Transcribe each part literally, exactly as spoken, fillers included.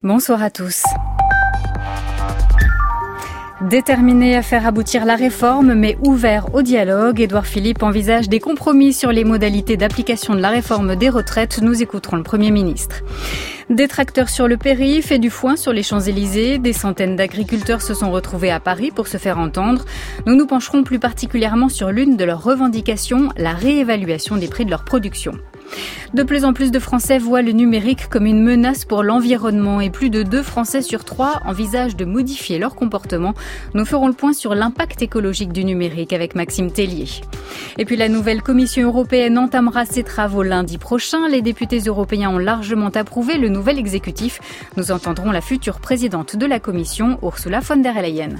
Bonsoir à tous. Déterminé à faire aboutir la réforme, mais ouvert au dialogue, Édouard Philippe envisage des compromis sur les modalités d'application de la réforme des retraites. Nous écouterons le Premier ministre. Des tracteurs sur le périph' et du foin sur les Champs-Élysées. Des centaines d'agriculteurs se sont retrouvés à Paris pour se faire entendre. Nous nous pencherons plus particulièrement sur l'une de leurs revendications, la réévaluation des prix de leur production. De plus en plus de Français voient le numérique comme une menace pour l'environnement et plus de deux Français sur trois envisagent de modifier leur comportement. Nous ferons le point sur l'impact écologique du numérique avec Maxime Tellier. Et puis la nouvelle Commission européenne entamera ses travaux lundi prochain. Les députés européens ont largement approuvé le nouvel exécutif. Nous entendrons la future présidente de la Commission, Ursula von der Leyen.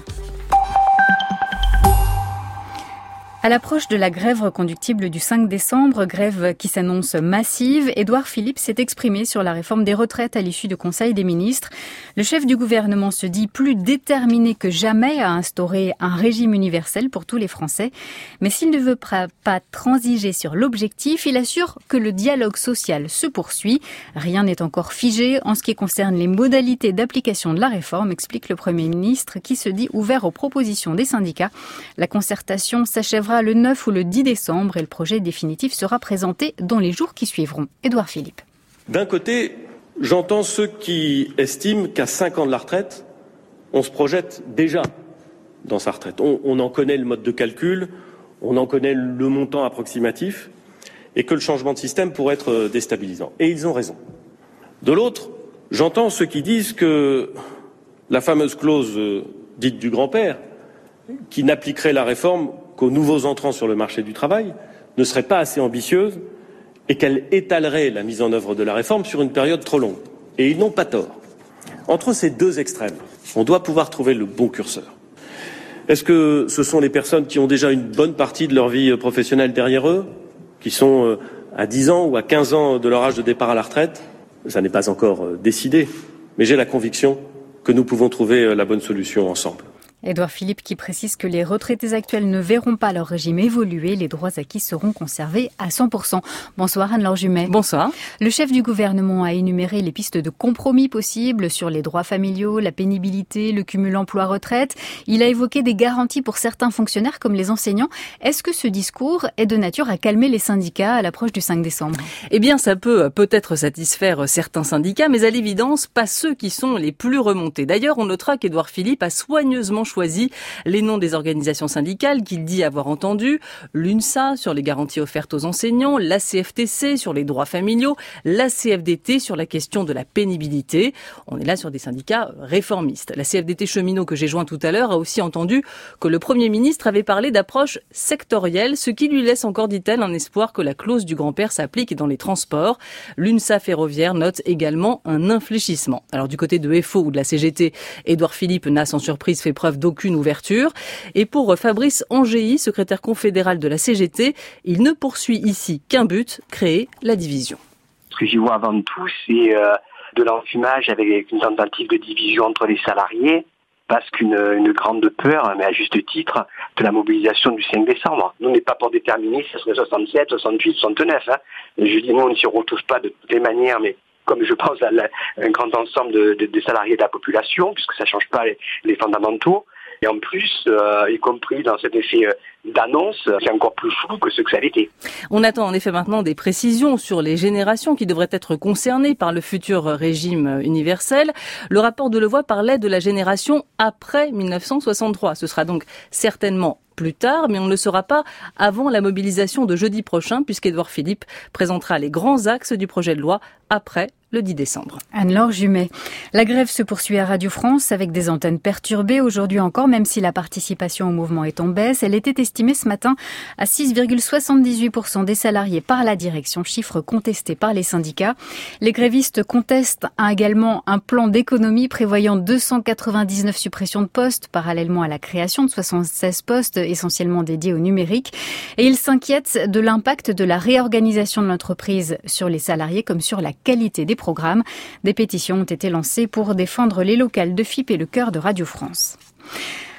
À l'approche de la grève reconductible du cinq décembre, grève qui s'annonce massive, Édouard Philippe s'est exprimé sur la réforme des retraites à l'issue du Conseil des ministres. Le chef du gouvernement se dit plus déterminé que jamais à instaurer un régime universel pour tous les Français. Mais s'il ne veut pas transiger sur l'objectif, il assure que le dialogue social se poursuit. Rien n'est encore figé en ce qui concerne les modalités d'application de la réforme, explique le Premier ministre qui se dit ouvert aux propositions des syndicats. La concertation s'achèvera le neuf ou le dix décembre et le projet définitif sera présenté dans les jours qui suivront. Édouard Philippe. D'un côté, j'entends ceux qui estiment qu'à cinq ans de la retraite, on se projette déjà dans sa retraite. On, on en connaît le mode de calcul, on en connaît le montant approximatif et que le changement de système pourrait être déstabilisant. Et ils ont raison. De l'autre, j'entends ceux qui disent que la fameuse clause dite du grand-père, qui n'appliquerait la réforme qu'aux nouveaux entrants sur le marché du travail, ne serait pas assez ambitieuse et qu'elle étalerait la mise en œuvre de la réforme sur une période trop longue. Et ils n'ont pas tort. Entre ces deux extrêmes, on doit pouvoir trouver le bon curseur. Est-ce que ce sont les personnes qui ont déjà une bonne partie de leur vie professionnelle derrière eux, qui sont à dix ans ou à quinze ans de leur âge de départ à la retraite ? Ça n'est pas encore décidé, mais j'ai la conviction que nous pouvons trouver la bonne solution ensemble. Édouard Philippe qui précise que les retraités actuels ne verront pas leur régime évoluer. Les droits acquis seront conservés à cent pour cent. Bonsoir Anne-Laure Jumet. Bonsoir. Le chef du gouvernement a énuméré les pistes de compromis possibles sur les droits familiaux, la pénibilité, le cumul emploi-retraite. Il a évoqué des garanties pour certains fonctionnaires comme les enseignants. Est-ce que ce discours est de nature à calmer les syndicats à l'approche du cinq décembre ? Eh bien, ça peut peut-être satisfaire certains syndicats, mais à l'évidence, pas ceux qui sont les plus remontés. D'ailleurs, on notera qu'Édouard Philippe a soigneusement choisi les noms des organisations syndicales qu'il dit avoir entendues. L'UNSA sur les garanties offertes aux enseignants, la C F T C sur les droits familiaux, la C F D T sur la question de la pénibilité. On est là sur des syndicats réformistes. La C F D T cheminot que j'ai joint tout à l'heure a aussi entendu que le Premier ministre avait parlé d'approche sectorielle, ce qui lui laisse encore, dit-elle, un espoir que la clause du grand-père s'applique dans les transports. L'UNSA ferroviaire note également un infléchissement. Alors du côté de F O ou de la C G T, Édouard Philippe n'a sans surprise fait preuve d'aucune ouverture. Et pour Fabrice Angéi, secrétaire confédéral de la C G T, il ne poursuit ici qu'un but, créer la division. Ce que j'y vois avant tout, c'est euh, de l'enfumage avec une tentative de division entre les salariés, parce qu'une une grande peur, mais à juste titre, de la mobilisation du cinq décembre. Nous, on n'est pas pour déterminer si ce serait soixante-sept, soixante-huit, soixante-neuf. Hein. Je dis, nous, on ne s'y retrouve pas de toutes les manières, mais comme je pense à la, un grand ensemble de, de, de salariés de la population, puisque ça ne change pas les, les fondamentaux. Et en plus, euh, y compris dans cet effet euh, d'annonce, c'est encore plus flou que ce que ça avait été. On attend en effet maintenant des précisions sur les générations qui devraient être concernées par le futur régime universel. Le rapport de Levoy parlait de la génération après mille neuf cent soixante-trois. Ce sera donc certainement plus tard, mais on ne le saura pas avant la mobilisation de jeudi prochain, puisqu'Édouard Philippe présentera les grands axes du projet de loi après le dix décembre. Anne-Laure Jumet. La grève se poursuit à Radio France avec des antennes perturbées aujourd'hui encore, même si la participation au mouvement est en baisse. Elle était estimée ce matin à six virgule soixante-dix-huit pour cent des salariés par la direction, chiffre contesté par les syndicats. Les grévistes contestent également un plan d'économie prévoyant deux cent quatre-vingt-dix-neuf suppressions de postes, parallèlement à la création de soixante-seize postes essentiellement dédiés au numérique. Et ils s'inquiètent de l'impact de la réorganisation de l'entreprise sur les salariés comme sur la qualité des programmes. Des pétitions ont été lancées pour défendre les locales de F I P et le cœur de Radio France.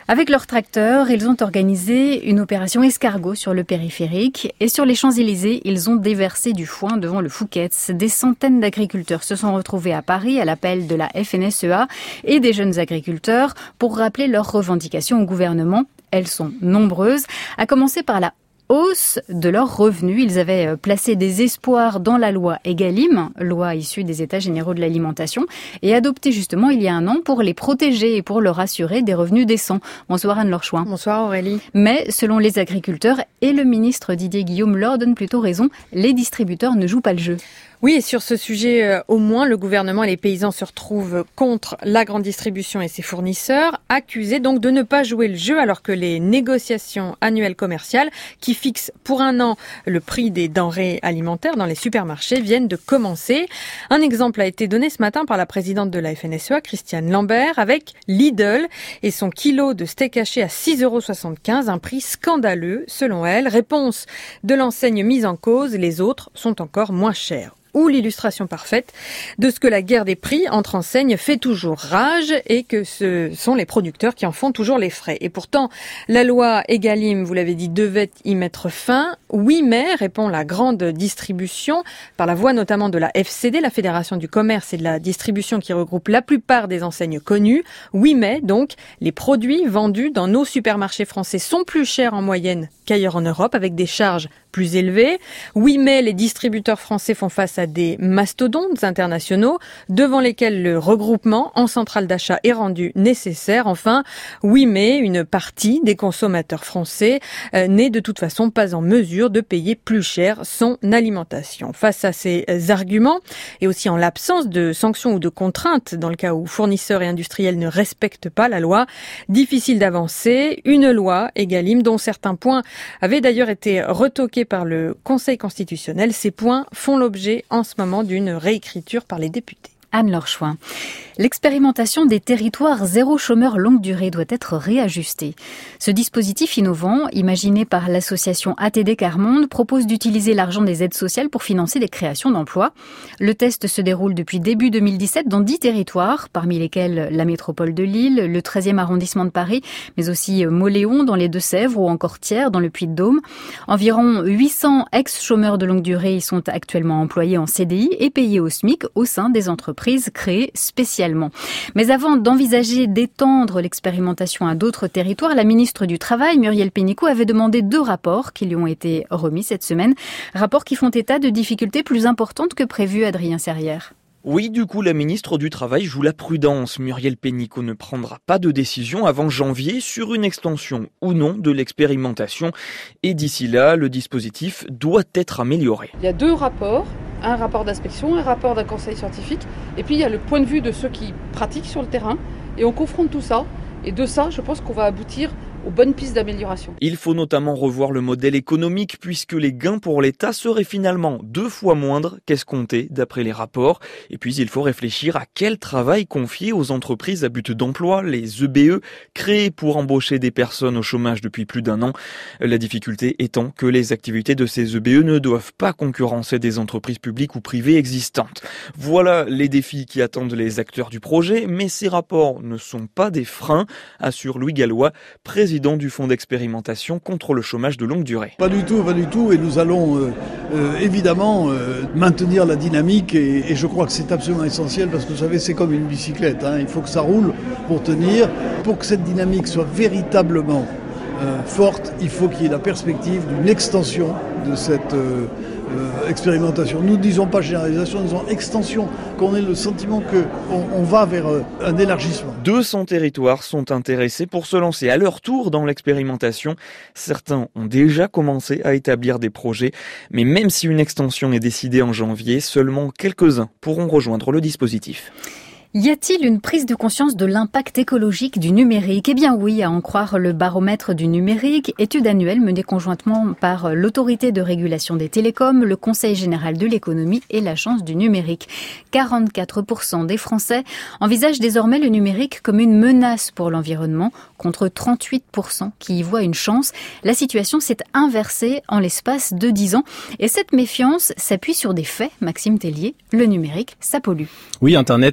Avec leurs tracteurs, ils ont organisé une opération escargot sur le périphérique et sur les Champs-Élysées, ils ont déversé du foin devant le Fouquet's. Des centaines d'agriculteurs se sont retrouvés à Paris à l'appel de la F N S E A et des jeunes agriculteurs pour rappeler leurs revendications au gouvernement. Elles sont nombreuses, à commencer par la hausse de leurs revenus. Ils avaient placé des espoirs dans la loi Egalim, loi issue des États généraux de l'alimentation, et adoptée justement il y a un an pour les protéger et pour leur assurer des revenus décents. Bonsoir Anne Lorchouin. Bonsoir Aurélie. Mais selon les agriculteurs et le ministre Didier Guillaume leur donne plutôt raison, les distributeurs ne jouent pas le jeu. Oui, et sur ce sujet, euh, au moins, le gouvernement et les paysans se retrouvent contre la grande distribution et ses fournisseurs, accusés donc de ne pas jouer le jeu alors que les négociations annuelles commerciales qui fixent pour un an le prix des denrées alimentaires dans les supermarchés viennent de commencer. Un exemple a été donné ce matin par la présidente de la F N S E A, Christiane Lambert, avec Lidl et son kilo de steak haché à six euros soixante-quinze, un prix scandaleux selon elle. Réponse de l'enseigne mise en cause, les autres sont encore moins chers. Ou l'illustration parfaite de ce que la guerre des prix entre enseignes fait toujours rage et que ce sont les producteurs qui en font toujours les frais. Et pourtant, la loi Egalim, vous l'avez dit, devait y mettre fin. Oui, mais, répond la grande distribution, par la voix notamment de la F C D, la Fédération du commerce et de la distribution qui regroupe la plupart des enseignes connues. Oui, mais, donc, les produits vendus dans nos supermarchés français sont plus chers en moyenne qu'ailleurs en Europe, avec des charges plus élevées. Oui, mais les distributeurs français font face à des mastodontes internationaux devant lesquels le regroupement en centrale d'achat est rendu nécessaire. Enfin, oui, mais une partie des consommateurs français euh, n'est de toute façon pas en mesure de payer plus cher son alimentation. Face à ces arguments, et aussi en l'absence de sanctions ou de contraintes dans le cas où fournisseurs et industriels ne respectent pas la loi, difficile d'avancer. Une loi Egalim dont certains points avaient d'ailleurs été retoqués par le Conseil constitutionnel. Ces points font l'objet en ce moment d'une réécriture par les députés. Anne Lorchouin. L'expérimentation des territoires zéro chômeur longue durée doit être réajustée. Ce dispositif innovant, imaginé par l'association A T D Carmonde, propose d'utiliser l'argent des aides sociales pour financer des créations d'emplois. Le test se déroule depuis début deux mille dix-sept dans dix territoires, parmi lesquels la métropole de Lille, le treizième arrondissement de Paris, mais aussi Mauléon dans les Deux-Sèvres ou encore Thiers dans le Puy-de-Dôme. Environ huit cents ex-chômeurs de longue durée y sont actuellement employés en C D I et payés au SMIC au sein des entreprises créées spécialement. Mais avant d'envisager d'étendre l'expérimentation à d'autres territoires, la ministre du Travail, Muriel Pénicaud, avait demandé deux rapports qui lui ont été remis cette semaine. Rapports qui font état de difficultés plus importantes que prévu, Adrien Serrière. Oui, du coup, la ministre du Travail joue la prudence. Muriel Pénicaud ne prendra pas de décision avant janvier sur une extension ou non de l'expérimentation. Et d'ici là, le dispositif doit être amélioré. Il y a deux rapports, un rapport d'inspection, un rapport d'un conseil scientifique, et puis il y a le point de vue de ceux qui pratiquent sur le terrain, et on confronte tout ça, et de ça, je pense qu'on va aboutir aux bonnes pistes d'amélioration. Il faut notamment revoir le modèle économique puisque les gains pour l'État seraient finalement deux fois moindres qu'escomptés d'après les rapports. Et puis il faut réfléchir à quel travail confier aux entreprises à but d'emploi, les E B E, créées pour embaucher des personnes au chômage depuis plus d'un an. La difficulté étant que les activités de ces E B E ne doivent pas concurrencer des entreprises publiques ou privées existantes. Voilà les défis qui attendent les acteurs du projet, mais ces rapports ne sont pas des freins, assure Louis Gallois, président du fonds d'expérimentation contre le chômage de longue durée. Pas du tout, pas du tout, et nous allons euh, euh, évidemment euh, maintenir la dynamique, et, et je crois que c'est absolument essentiel parce que vous savez, c'est comme une bicyclette, hein, il faut que ça roule pour tenir. Pour que cette dynamique soit véritablement euh, forte, il faut qu'il y ait la perspective d'une extension de cette euh, euh, expérimentation. Nous ne disons pas généralisation, nous disons extension, qu'on ait le sentiment qu'on on va vers euh, un élargissement. deux cents territoires sont intéressés pour se lancer à leur tour dans l'expérimentation. Certains ont déjà commencé à établir des projets, mais même si une extension est décidée en janvier, seulement quelques-uns pourront rejoindre le dispositif. Y a-t-il une prise de conscience de l'impact écologique du numérique ? Eh bien oui, à en croire le baromètre du numérique, étude annuelle menée conjointement par l'autorité de régulation des télécoms, le Conseil général de l'économie et l'Agence du numérique. quarante-quatre pour cent des Français envisagent désormais le numérique comme une menace pour l'environnement, contre trente-huit pour cent qui y voient une chance. La situation s'est inversée en l'espace de dix ans. Et cette méfiance s'appuie sur des faits, Maxime Tellier. Le numérique, ça pollue. Oui, Internet consomme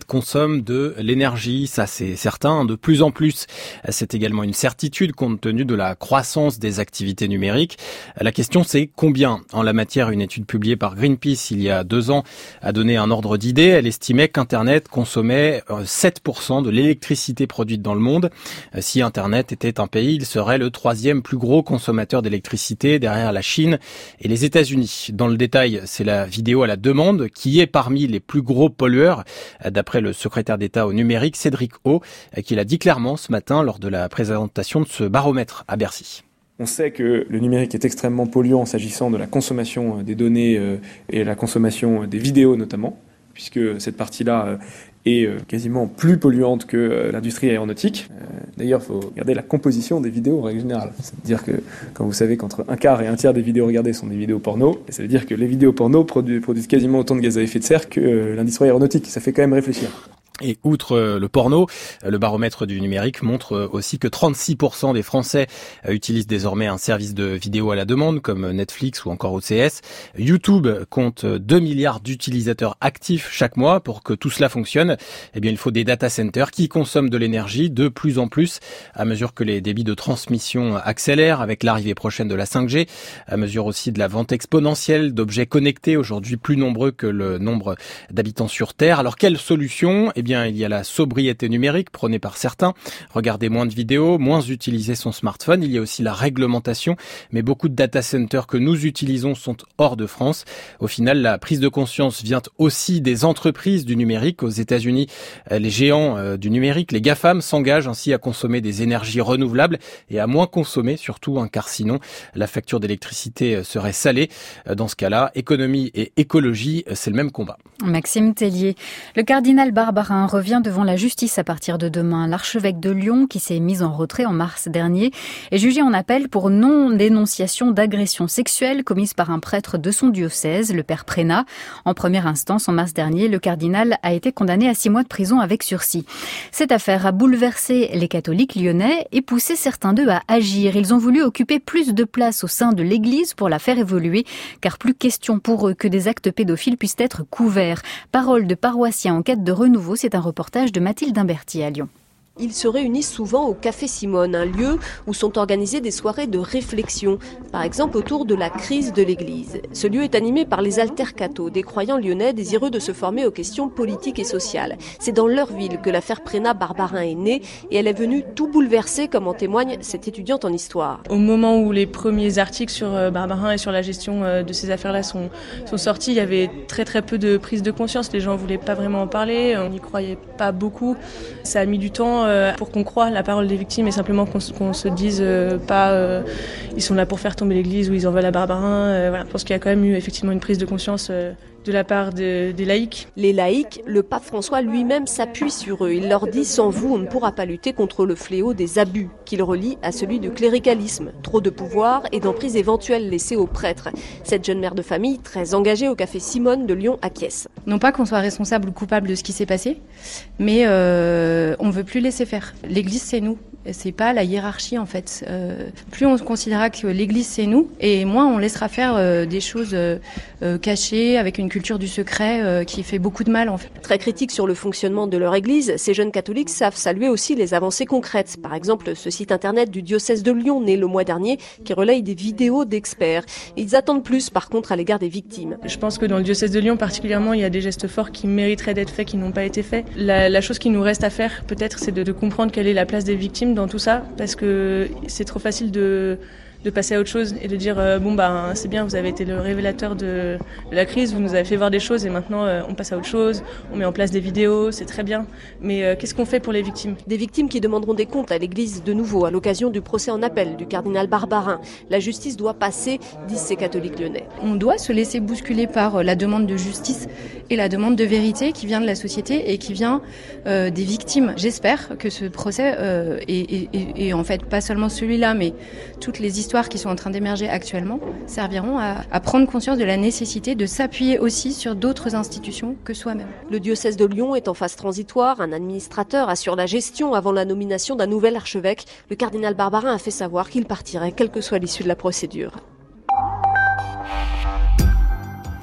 consomme de l'énergie, ça c'est certain, de plus en plus. C'est également une certitude compte tenu de la croissance des activités numériques. La question c'est combien ? En la matière, une étude publiée par Greenpeace il y a deux ans a donné un ordre d'idée. Elle estimait qu'Internet consommait sept pour cent de l'électricité produite dans le monde. Si Internet était un pays, il serait le troisième plus gros consommateur d'électricité derrière la Chine et les États-Unis. Dans le détail, c'est la vidéo à la demande qui est parmi les plus gros pollueurs, d'après le secrétaire d'État au numérique, Cédric O, qui l'a dit clairement ce matin lors de la présentation de ce baromètre à Bercy. On sait que le numérique est extrêmement polluant s'agissant de la consommation des données et la consommation des vidéos notamment, puisque cette partie-là est quasiment plus polluante que l'industrie aéronautique. D'ailleurs, il faut regarder la composition des vidéos en règle générale. C'est-à-dire que, quand vous savez qu'entre un quart et un tiers des vidéos regardées sont des vidéos porno, ça veut dire que les vidéos porno produisent, produisent quasiment autant de gaz à effet de serre que l'industrie aéronautique. Ça fait quand même réfléchir. Et outre le porno, le baromètre du numérique montre aussi que trente-six pour cent des Français utilisent désormais un service de vidéo à la demande comme Netflix ou encore O C S. YouTube compte deux milliards d'utilisateurs actifs chaque mois. Pour que tout cela fonctionne, eh bien, il faut des data centers qui consomment de l'énergie de plus en plus à mesure que les débits de transmission accélèrent avec l'arrivée prochaine de la cinq G, à mesure aussi de la vente exponentielle d'objets connectés aujourd'hui plus nombreux que le nombre d'habitants sur Terre. Alors, quelle solution ? Eh bien, il y a la sobriété numérique prônée par certains, regarder moins de vidéos, moins utiliser son smartphone. Il y a aussi la réglementation, mais beaucoup de data centers que nous utilisons sont hors de France. Au final, la prise de conscience vient aussi des entreprises du numérique. Aux États-Unis, les géants du numérique, les GAFAM, s'engagent ainsi à consommer des énergies renouvelables et à moins consommer, surtout, hein, car sinon la facture d'électricité serait salée. Dans ce cas-là, économie et écologie, c'est le même combat. Maxime Tellier. Le cardinal Barbarin revient devant la justice à partir de demain. L'archevêque de Lyon, qui s'est mis en retrait en mars dernier, est jugé en appel pour non-dénonciation d'agression sexuelle commise par un prêtre de son diocèse, le père Prénat. En première instance, en mars dernier, le cardinal a été condamné à six mois de prison avec sursis. Cette affaire a bouleversé les catholiques lyonnais et poussé certains d'eux à agir. Ils ont voulu occuper plus de place au sein de l'Église pour la faire évoluer, car plus question pour eux que des actes pédophiles puissent être couverts. Parole de paroissiens en quête de renouveau, c'est un reportage de Mathilde Imberti à Lyon. Ils se réunissent souvent au Café Simone, un lieu où sont organisées des soirées de réflexion, par exemple autour de la crise de l'Église. Ce lieu est animé par les altercatos, des croyants lyonnais désireux de se former aux questions politiques et sociales. C'est dans leur ville que l'affaire Prénat-Barbarin est née et elle est venue tout bouleverser, comme en témoigne cette étudiante en histoire. Au moment où les premiers articles sur Barbarin et sur la gestion de ces affaires-là sont, sont sortis, il y avait très très peu de prise de conscience. Les gens ne voulaient pas vraiment en parler, on n'y croyait pas beaucoup. Ça a mis du temps pour qu'on croie la parole des victimes et simplement qu'on, qu'on se dise euh, pas euh, ils sont là pour faire tomber l'église ou ils en veulent à Barbarin. Euh, voilà. Je pense qu'il y a quand même eu effectivement une prise de conscience euh, de la part de, des laïcs. Les laïcs, le pape François lui-même s'appuie sur eux. Il leur dit: sans vous, on ne pourra pas lutter contre le fléau des abus, qu'il relie à celui du cléricalisme. Trop de pouvoir et d'emprise éventuelle laissée aux prêtres. Cette jeune mère de famille, très engagée au Café Simone de Lyon, acquiesce. Non pas qu'on soit responsable ou coupable de ce qui s'est passé, mais euh, on ne veut plus laisser faire. L'Église, c'est nous. C'est pas la hiérarchie en fait. Euh, plus on considérera que l'Église c'est nous, et moins on laissera faire euh, des choses euh, euh, cachées avec une culture du secret euh, qui fait beaucoup de mal en fait. Très critiques sur le fonctionnement de leur Église, ces jeunes catholiques savent saluer aussi les avancées concrètes. Par exemple, ce site internet du diocèse de Lyon né le mois dernier qui relaye des vidéos d'experts. Ils attendent plus par contre à l'égard des victimes. Je pense que dans le diocèse de Lyon particulièrement, il y a des gestes forts qui mériteraient d'être faits, qui n'ont pas été faits. La, la chose qui nous reste à faire peut-être, c'est de, de comprendre quelle est la place des victimes dans tout ça, parce que c'est trop facile de, de passer à autre chose et de dire euh, bon bah c'est bien, vous avez été le révélateur de, de la crise, vous nous avez fait voir des choses et maintenant euh, on passe à autre chose, on met en place des vidéos, c'est très bien, mais euh, qu'est-ce qu'on fait pour les victimes ? Des victimes qui demanderont des comptes à l'Église de nouveau à l'occasion du procès en appel du cardinal Barbarin. La justice doit passer, disent ces catholiques lyonnais. On doit se laisser bousculer par la demande de justice et la demande de vérité qui vient de la société et qui vient euh, des victimes. J'espère que ce procès euh, et, et, et en fait pas seulement celui-là, mais toutes les histoires qui sont en train d'émerger actuellement serviront à, à prendre conscience de la nécessité de s'appuyer aussi sur d'autres institutions que soi-même. Le diocèse de Lyon est en phase transitoire. Un administrateur assure la gestion avant la nomination d'un nouvel archevêque. Le cardinal Barbarin a fait savoir qu'il partirait quelle que soit l'issue de la procédure.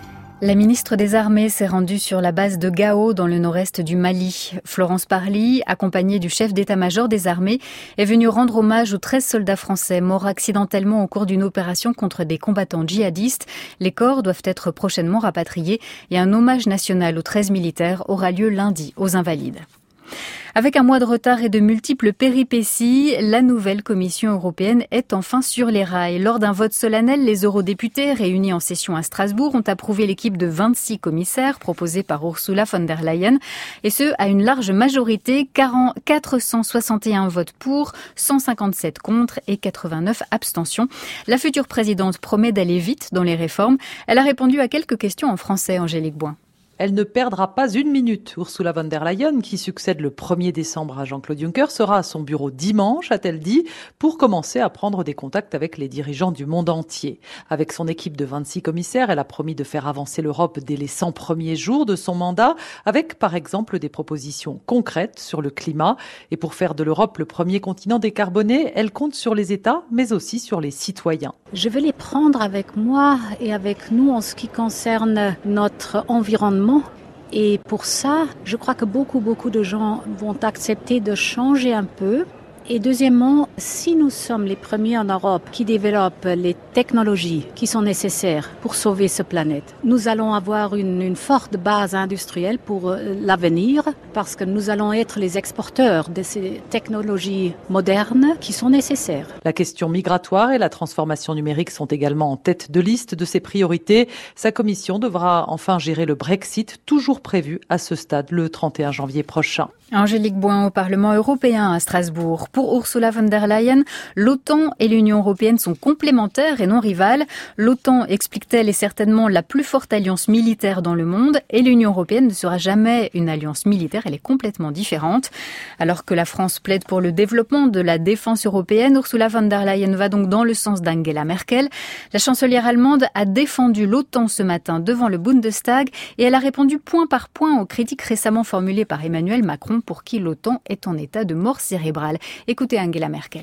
La ministre des Armées s'est rendue sur la base de Gao dans le nord-est du Mali. Florence Parly, accompagnée du chef d'état-major des armées, est venue rendre hommage aux treize soldats français morts accidentellement au cours d'une opération contre des combattants djihadistes. Les corps doivent être prochainement rapatriés et un hommage national aux treize militaires aura lieu lundi aux Invalides. Avec un mois de retard et de multiples péripéties, la nouvelle Commission européenne est enfin sur les rails. Lors d'un vote solennel, les eurodéputés réunis en session à Strasbourg ont approuvé l'équipe de vingt-six commissaires proposée par Ursula von der Leyen, et ce, à une large majorité, quatre cent soixante et un votes pour, cent cinquante-sept contre et quatre-vingt-neuf abstentions. La future présidente promet d'aller vite dans les réformes. Elle a répondu à quelques questions en français, Angélique Boin. Elle ne perdra pas une minute. Ursula von der Leyen, qui succède le premier décembre à Jean-Claude Juncker, sera à son bureau dimanche, a-t-elle dit, pour commencer à prendre des contacts avec les dirigeants du monde entier. Avec son équipe de vingt-six commissaires, elle a promis de faire avancer l'Europe dès les cent premiers jours de son mandat, avec par exemple des propositions concrètes sur le climat. Et pour faire de l'Europe le premier continent décarboné, elle compte sur les États, mais aussi sur les citoyens. Je vais les prendre avec moi et avec nous en ce qui concerne notre environnement. Et pour ça, je crois que beaucoup, beaucoup de gens vont accepter de changer un peu. Et deuxièmement, si nous sommes les premiers en Europe qui développent les technologies qui sont nécessaires pour sauver cette planète, nous allons avoir une, une forte base industrielle pour l'avenir parce que nous allons être les exporteurs de ces technologies modernes qui sont nécessaires. La question migratoire et la transformation numérique sont également en tête de liste de ses priorités. Sa commission devra enfin gérer le Brexit, toujours prévu à ce stade le trente et un janvier prochain. Angélique Boin au Parlement européen à Strasbourg. Pour Ursula von der Leyen, l'OTAN et l'Union européenne sont complémentaires et non rivales. L'OTAN, explique-t-elle, est certainement la plus forte alliance militaire dans le monde et l'Union européenne ne sera jamais une alliance militaire, elle est complètement différente. Alors que la France plaide pour le développement de la défense européenne, Ursula von der Leyen va donc dans le sens d'Angela Merkel. La chancelière allemande a défendu l'OTAN ce matin devant le Bundestag et elle a répondu point par point aux critiques récemment formulées par Emmanuel Macron pour qui l'OTAN est en état de mort cérébrale. Écoutez Angela Merkel.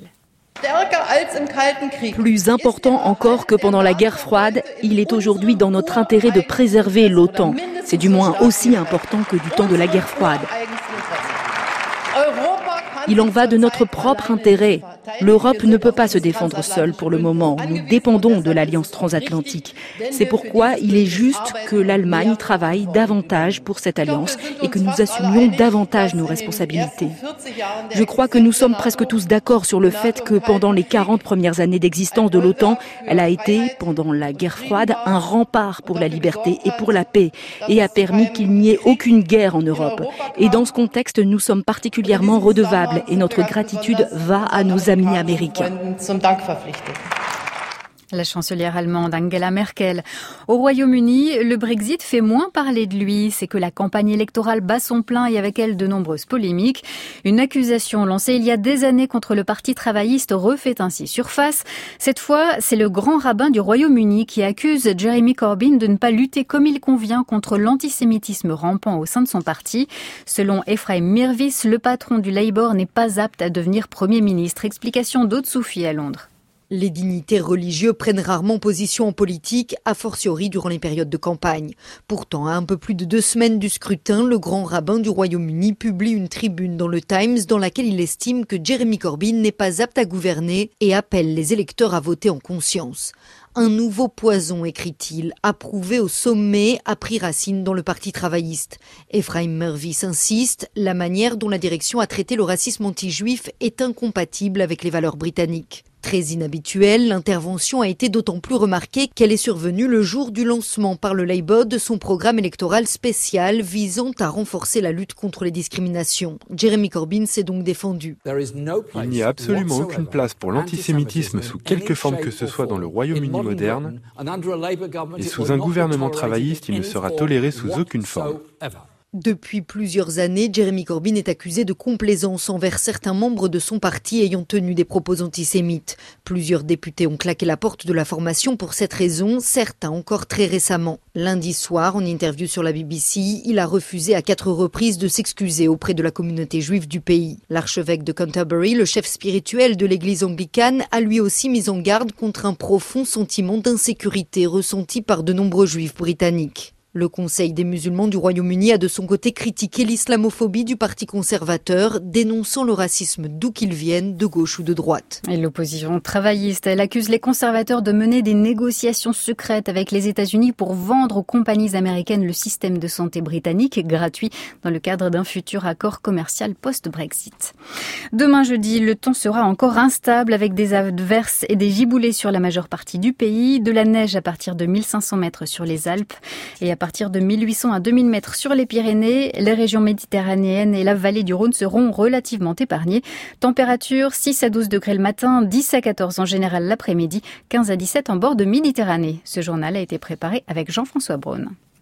Plus important encore que pendant la guerre froide, il est aujourd'hui dans notre intérêt de préserver l'OTAN. C'est du moins aussi important que du temps de la guerre froide. Il en va de notre propre intérêt. L'Europe ne peut pas se défendre seule pour le moment. Nous dépendons de l'Alliance transatlantique. C'est pourquoi il est juste que l'Allemagne travaille davantage pour cette alliance et que nous assumions davantage nos responsabilités. Je crois que nous sommes presque tous d'accord sur le fait que pendant les quarante premières années d'existence de l'OTAN, elle a été, pendant la guerre froide, un rempart pour la liberté et pour la paix et a permis qu'il n'y ait aucune guerre en Europe. Et dans ce contexte, nous sommes particulièrement redevables et notre gratitude va à nos amis américains. La chancelière allemande Angela Merkel. Au Royaume-Uni, le Brexit fait moins parler de lui. C'est que la campagne électorale bat son plein et avec elle de nombreuses polémiques. Une accusation lancée il y a des années contre le Parti travailliste refait ainsi surface. Cette fois, c'est le grand rabbin du Royaume-Uni qui accuse Jeremy Corbyn de ne pas lutter comme il convient contre l'antisémitisme rampant au sein de son parti. Selon Ephraim Mirvis, le patron du Labour n'est pas apte à devenir Premier ministre. Explication d'Aude Soufi à Londres. Les dignitaires religieux prennent rarement position en politique, a fortiori durant les périodes de campagne. Pourtant, à un peu plus de deux semaines du scrutin, le grand rabbin du Royaume-Uni publie une tribune dans le Times dans laquelle il estime que Jeremy Corbyn n'est pas apte à gouverner et appelle les électeurs à voter en conscience. Un nouveau poison, écrit-il, approuvé au sommet, a pris racine dans le Parti travailliste. Ephraim Mirvis insiste, la manière dont la direction a traité le racisme anti-juif est incompatible avec les valeurs britanniques. Très inhabituelle, l'intervention a été d'autant plus remarquée qu'elle est survenue le jour du lancement par le Labour de son programme électoral spécial visant à renforcer la lutte contre les discriminations. Jeremy Corbyn s'est donc défendu. Il n'y a absolument aucune place pour l'antisémitisme sous quelque forme que ce soit dans le Royaume-Uni moderne, et sous un gouvernement travailliste, il ne sera toléré sous aucune forme. Depuis plusieurs années, Jeremy Corbyn est accusé de complaisance envers certains membres de son parti ayant tenu des propos antisémites. Plusieurs députés ont claqué la porte de la formation pour cette raison, certains encore très récemment. Lundi soir, en interview sur la B B C, il a refusé à quatre reprises de s'excuser auprès de la communauté juive du pays. L'archevêque de Canterbury, le chef spirituel de l'église anglicane, a lui aussi mis en garde contre un profond sentiment d'insécurité ressenti par de nombreux juifs britanniques. Le Conseil des musulmans du Royaume-Uni a de son côté critiqué l'islamophobie du Parti conservateur, dénonçant le racisme d'où qu'il vienne, de gauche ou de droite. Et l'opposition travailliste, elle accuse les conservateurs de mener des négociations secrètes avec les États-Unis pour vendre aux compagnies américaines le système de santé britannique gratuit dans le cadre d'un futur accord commercial post-Brexit. Demain jeudi, le temps sera encore instable avec des averses et des giboulées sur la majeure partie du pays, de la neige à partir de mille cinq cents mètres sur les Alpes et à partir de mille huit cents à deux mille mètres sur les Pyrénées. Les régions méditerranéennes et la vallée du Rhône seront relativement épargnées. Température six à douze degrés le matin, dix à quatorze en général l'après-midi, quinze à dix-sept en bord de Méditerranée. Ce journal a été préparé avec Jean-François Braun.